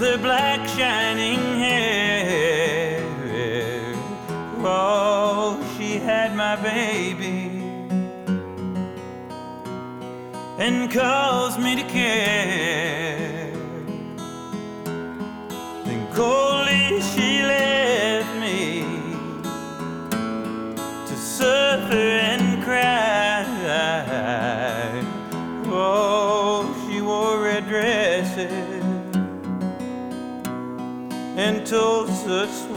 with her black shining hair. Oh, she had my baby and caused me to care. Then coldly she left me to suffer and cry. Oh, she wore red dresses and told such